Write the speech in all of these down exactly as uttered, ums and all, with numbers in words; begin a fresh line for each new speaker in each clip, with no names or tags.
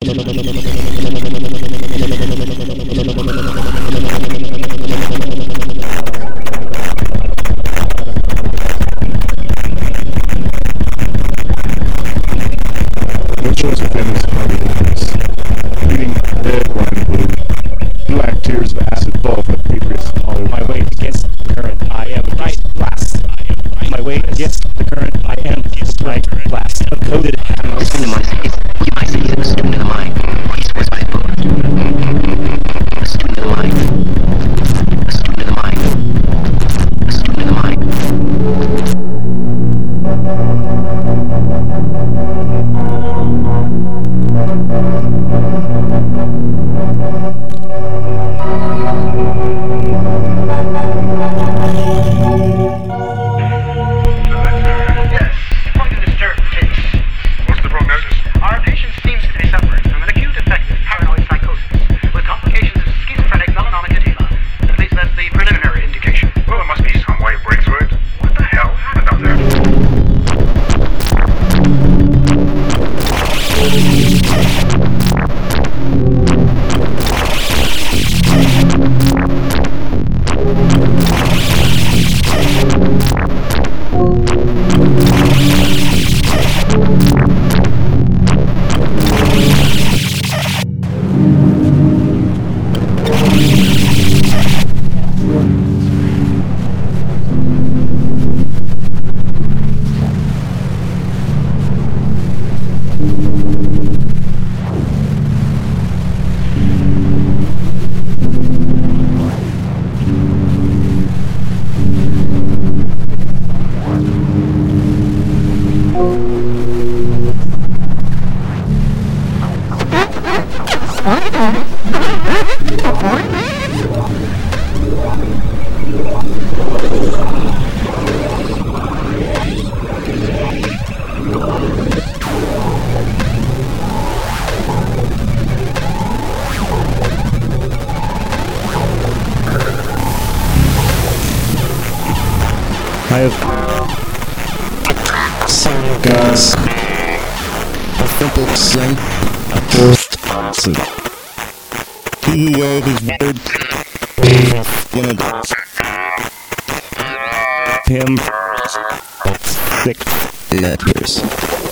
Rituals of famous party lives. Bleeding red, wine blue. Black tears of acid fall from the patriots hollow.
My weight against the current, I am right blast. My weight against the current, I am right blast. A coded hammer.
A student of mine, I say he's a student of mine. He swears by the book. A student of mine. A student of mine. A student of mine.
I have seen you guys. A simple sin, a forced sin. He who wears his word, one of him, six letters.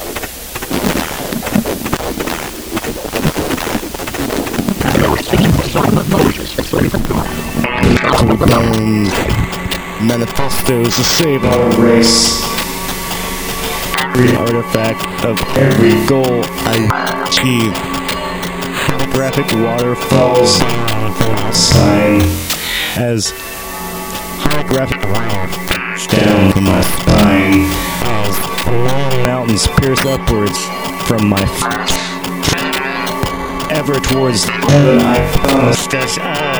To bones, manifestos to save our race. Every artifact of every goal I achieve. Holographic waterfalls sign as holographic down from my spine. As mountains pierce upwards from my feet. Ever towards heaven I found a stretch.